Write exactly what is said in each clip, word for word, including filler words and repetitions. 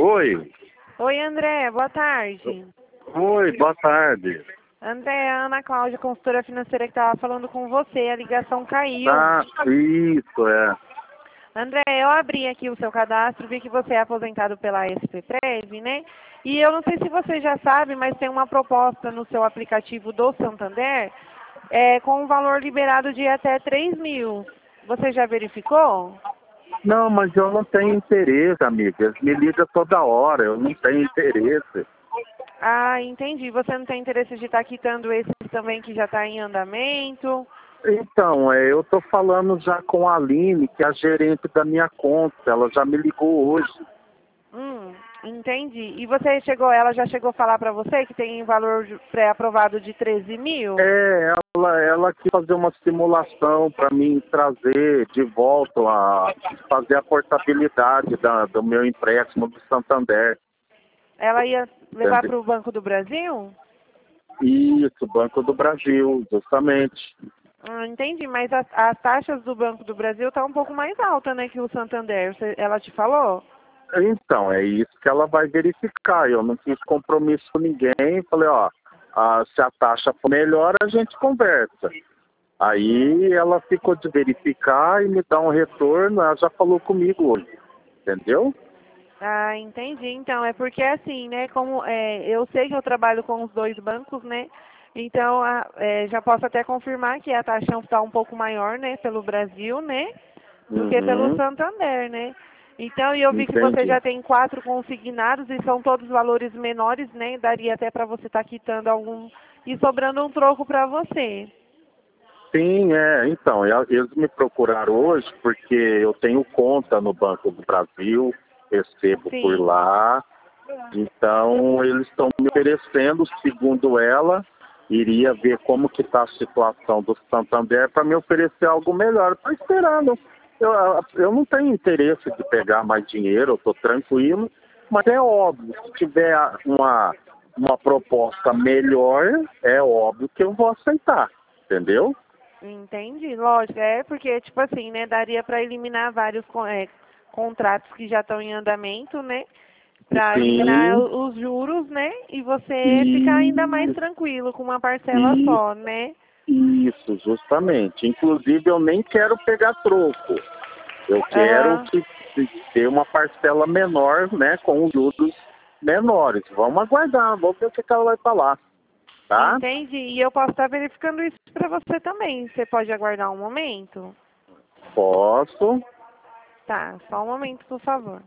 Oi. Oi, André, boa tarde. Oi, boa tarde. André, é a Ana Cláudia, consultora financeira, que estava falando com você, a ligação caiu. Ah, isso, é. André, eu abri aqui o seu cadastro, vi que você é aposentado pela S P Prev, né? E eu não sei se você já sabe, mas tem uma proposta no seu aplicativo do Santander é, com um valor liberado de até três mil. Você já verificou? Não, mas eu não tenho interesse, amiga. Eles me ligam toda hora, eu não tenho interesse. Ah, entendi. Você não tem interesse de estar quitando esses também que já está em andamento? Então, é, eu tô falando já com a Aline, que é a gerente da minha conta. Ela já me ligou hoje. Hum, entendi. E você chegou, ela já chegou a falar para você que tem valor pré-aprovado de treze mil? É, ela, ela quis fazer uma simulação para mim trazer de volta a fazer a portabilidade da, do meu empréstimo do Santander. Ela ia levar Entendeu? para o Banco do Brasil? Isso, Banco do Brasil, justamente. Ah, entendi, mas as, as taxas do Banco do Brasil estão um pouco mais altas, né, que o Santander. Você, ela te falou? Então, é isso que ela vai verificar. Eu não fiz compromisso com ninguém. Falei, ó, ah, se a taxa for melhor, a gente conversa. Aí ela ficou de verificar e me dar um retorno. Ela já falou comigo hoje, entendeu? Ah, entendi. Então, é porque assim, né, como é, eu sei que eu trabalho com os dois bancos, né, então a, é, já posso até confirmar que a taxa está um pouco maior, né, pelo Brasil, né, do que pelo Uhum, Santander, né. Então, e eu vi que você entendi. já tem quatro consignados e são todos valores menores, né, daria até para você estar quitando algum e sobrando um troco para você. Sim, é. Então, e- eles me procuraram hoje porque eu tenho conta no Banco do Brasil, recebo por Sim. lá. Então, eles estão me oferecendo, segundo ela, iria ver como que está a situação do Santander para me oferecer algo melhor. Estou esperando. Eu, eu não tenho interesse de pegar mais dinheiro, eu estou tranquilo, mas é óbvio, se tiver uma, uma proposta melhor, é óbvio que eu vou aceitar, entendeu? Entendi, lógico. É porque, tipo assim, né, daria para eliminar vários con- é, contratos que já estão em andamento, né? Para eliminar Sim, o- os juros, né? E você ficar ainda mais e, tranquilo com uma parcela e só, né? isso, justamente. Inclusive, eu nem quero pegar troco. Eu quero Aham. que que ter uma parcela menor, né, com os juros menores. Vamos aguardar, vamos ver o que que ela vai falar, tá? Entendi. E eu posso estar verificando isso para você também. Você pode aguardar um momento? Posso. Tá, só um momento, por favor.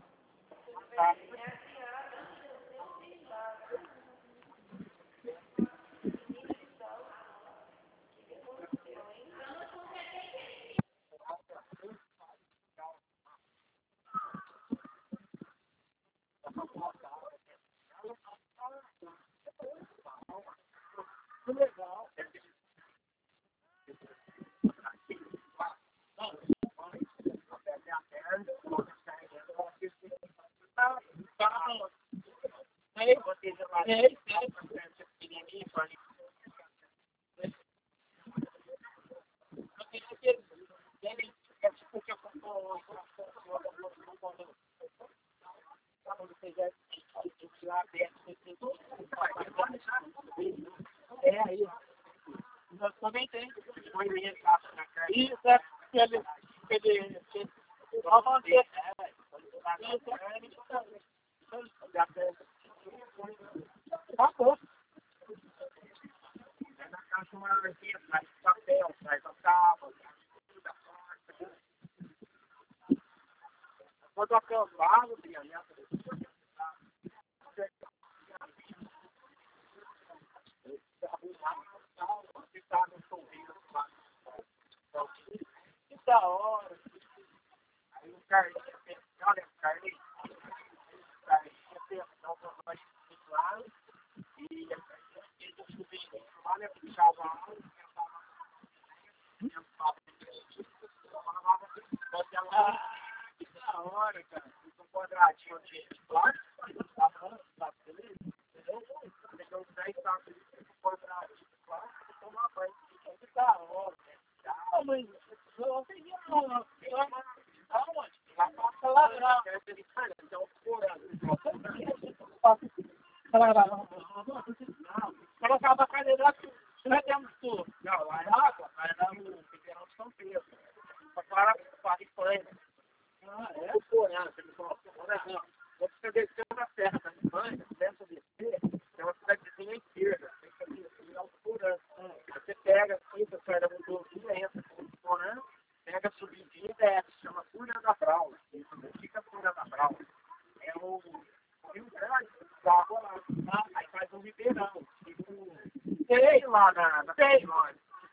colocava a cadeira aqui. Nós temos tudo. Não, lá é água, lá é no Ribeirão de São Pedro. Para para Espanha. Ah, é? O Porã, você me falou. Não, você desceu na serra da Espanha, dentro de descer, tem uma cidadezinha à esquerda. Tem que ir ao Porã. Você pega aqui, você sai da rodovia, entra no Porã, pega a subidinha e desce. Chama Fúria da Braula. Fica Fúria da Braula. É o Rio Grande, água lá. Aí faz um ribeirão. Sei lá na. na sei lá.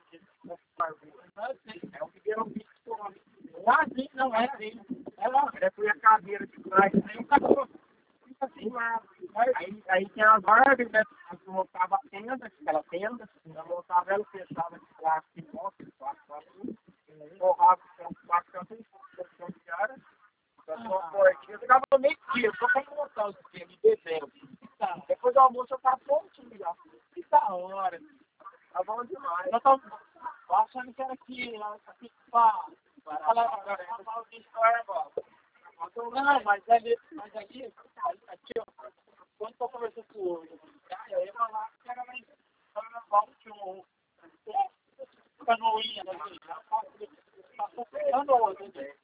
É um ribeirão histórico. Lá sim, não é assim. É lá. É por a cadeira de trás. Aí o cachorro fica assim lá. Aí, aí tem as árvores, né? Você montava a tenda, aquela tenda. Ela montava ela, fechava de plástico e moto, de plástico, borrava os quatro cantos de área. Uma portinha, eu ficava meio dia, só pra montar os esquemas, bebendo. Tá. Depois do almoço eu tava prontinho já. Que da hora. Tá bom demais. Eu tô achando que era aqui, aqui pra falar de história agora. Não, mas ali, mas ali, aqui, ó, quando eu conversei com o cara, eu ia falar que era mais tinha um canoinha, né? Passou pegando hoje, né?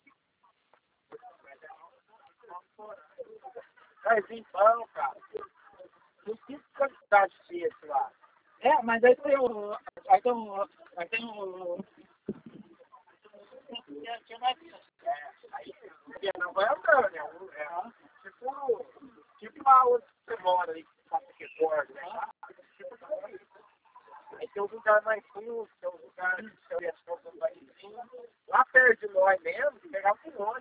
Mas então, cara, tem cinco quantidades de esse lá. É, mas aí tem o. Aí tem o. Aí tem o. Aí não vai andando, né? É tipo. Tipo lá onde você mora aí, que passa que borda, né? Tipo daí. Aí tem um lugar mais fundo, tem um lugar que eu as coisas mais vizinho. Lá perto de nós mesmo, pegava um monte,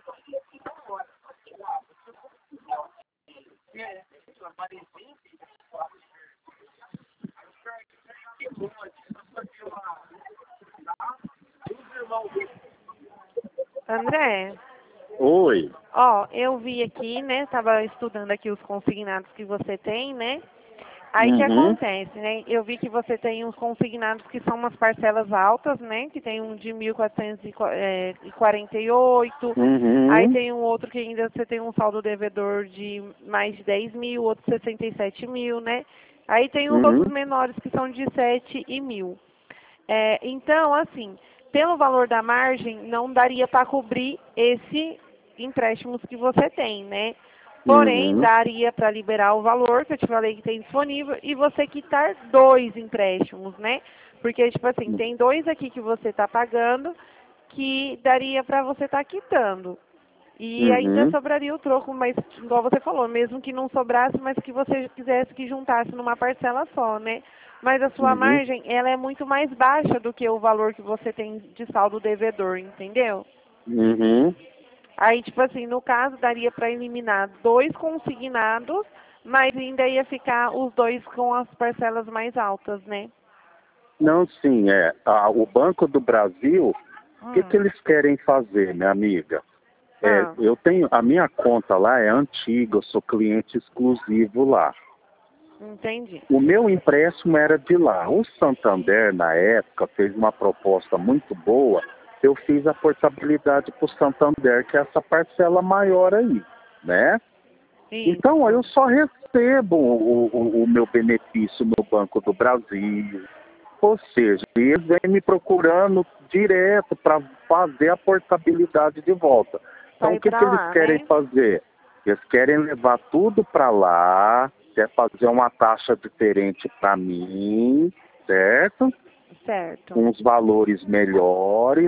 André, Oi. ó, eu vi aqui, né, tava estudando aqui os consignados que você tem, né? Aí o que Uhum. acontece, né? Eu vi que você tem uns consignados que são umas parcelas altas, né? Que tem um de mil quatrocentos e quarenta e oito. Uhum. Aí tem um outro que ainda você tem um saldo devedor de mais de dez mil, outro sessenta e sete mil, né? Aí tem os Uhum. outros menores que são de sete e mil. É, então, assim, pelo valor da margem, não daria para cobrir esse empréstimos que você tem, né? Porém, Uhum. daria para liberar o valor que eu te falei que tem disponível e você quitar dois empréstimos, né? Porque, tipo assim, tem dois aqui que você está pagando que daria para você estar quitando. E ainda Uhum. sobraria o troco, mas igual você falou, mesmo que não sobrasse, mas que você quisesse que juntasse numa parcela só, né? Mas a sua Uhum. margem, ela é muito mais baixa do que o valor que você tem de saldo devedor, entendeu? Uhum. Aí, tipo assim, no caso, daria para eliminar dois consignados, mas ainda ia ficar os dois com as parcelas mais altas, né? Não, sim, é. Ah, o Banco do Brasil, o que, que Hum. eles querem fazer, minha amiga? É, Ah, eu tenho, a minha conta lá é antiga, eu sou cliente exclusivo lá. entendi. O meu empréstimo era de lá. O Santander, na época, fez uma proposta muito boa. Eu fiz a portabilidade para o Santander, que é essa parcela maior aí, né? Então, eu Isso. só recebo o, o, o meu benefício no Banco do Brasil. Ou seja, eles vêm me procurando direto para fazer a portabilidade de volta. Então, Vai o que, que pra eles lá, querem né? fazer? Eles querem levar tudo para lá, quer fazer uma taxa diferente para mim, certo? Certo. Com os valores melhores,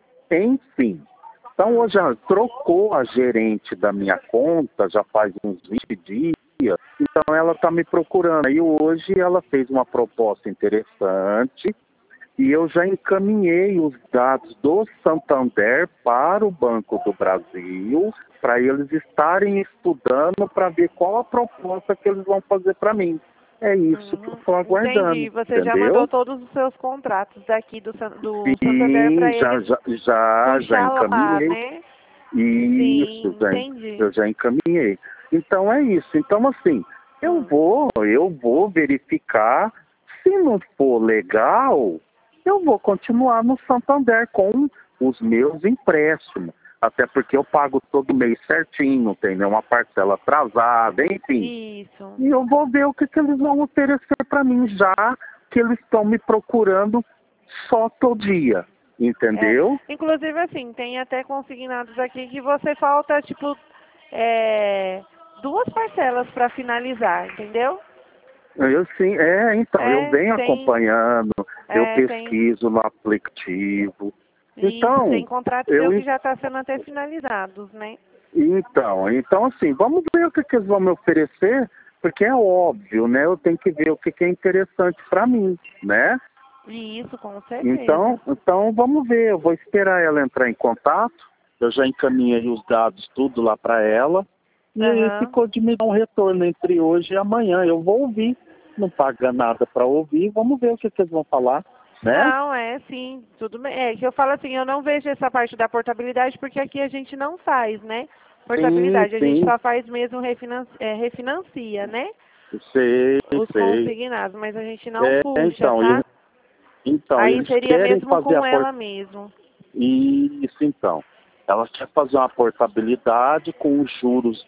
enfim. Então, Hum. hoje ela trocou a gerente da minha conta, já faz uns vinte dias, então ela está me procurando. E hoje ela fez uma proposta interessante e eu já encaminhei os dados do Santander para o Banco do Brasil, para eles estarem estudando para ver qual a proposta que eles vão fazer para mim. É isso que eu Uhum. estou aguardando, Entendi. Você já mandou entendeu? todos os seus contratos daqui do, San- do Santander Sim, para já, eles já, já, já puxar lá, encaminhei. né? Isso, Sim, já, entendi. eu já encaminhei. Então é isso. Então, assim, eu Hum. vou, eu vou verificar. Se não for legal, eu vou continuar no Santander com os meus empréstimos. Até porque eu pago todo mês certinho, não tem nenhuma parcela atrasada, enfim. Isso. E eu vou ver o que, que eles vão oferecer para mim, já que eles estão me procurando só todo dia, entendeu? É. Inclusive, assim, tem até consignados aqui que você falta, tipo, é, duas parcelas para finalizar, entendeu? Eu sim, é, então, É, eu venho tem, acompanhando, eu é, pesquiso no aplicativo. Isso, Então, tem contrato eu seu que já está sendo até finalizados, né? então, então assim, vamos ver o que, que eles vão me oferecer, porque é óbvio, né? Eu tenho que ver o que, que é interessante para mim, né? Isso, com certeza. Então, então vamos ver, eu vou esperar ela entrar em contato, eu já encaminhei os dados tudo lá para ela, e aí Aham. ficou de me dar um retorno entre hoje e amanhã. Eu vou ouvir, não paga nada para ouvir, vamos ver o que, que eles vão falar, né? Não, é sim, tudo bem. É que eu falo assim, eu não vejo essa parte da portabilidade porque aqui a gente não faz, né? Portabilidade, Sim, a gente sim, só faz mesmo refinan é, refinancia, né? sei, Os sei. consignados, mas a gente não É, puxa, então, tá? e- então, Aí eles seria querem mesmo fazer a com port... ela mesmo. Isso, então. Ela quer fazer uma portabilidade com os juros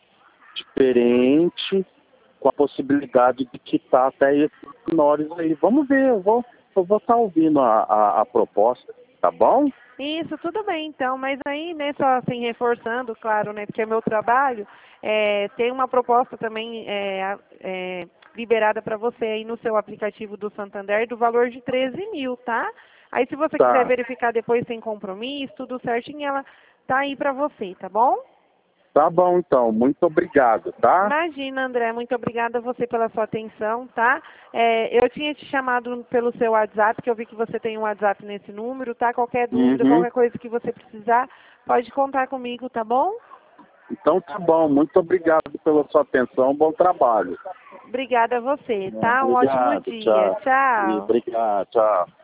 diferentes, com a possibilidade de quitar até esses menores aí. Vamos ver, eu vou eu vou estar ouvindo a, a, a proposta, tá bom? Isso, tudo bem então, mas aí, né, só assim, reforçando, claro, né, porque é meu trabalho, é, tem uma proposta também é, a- é, liberada para você aí no seu aplicativo do Santander do valor de treze mil, tá? Aí se você quiser Tá, verificar depois sem compromisso, tudo certinho, ela tá aí para você, tá bom? tá bom então, muito obrigado, tá? Imagina, André, muito obrigada a você pela sua atenção, tá? É, eu tinha te chamado pelo seu WhatsApp, que eu vi que você tem um WhatsApp nesse número, tá? Qualquer dúvida, Uhum. qualquer coisa que você precisar, pode contar comigo, tá bom? Então tá bom, muito obrigado pela sua atenção, bom trabalho. Obrigada a você, tá? Um ótimo Obrigado, dia. tchau. E Tchau. obrigado, tchau.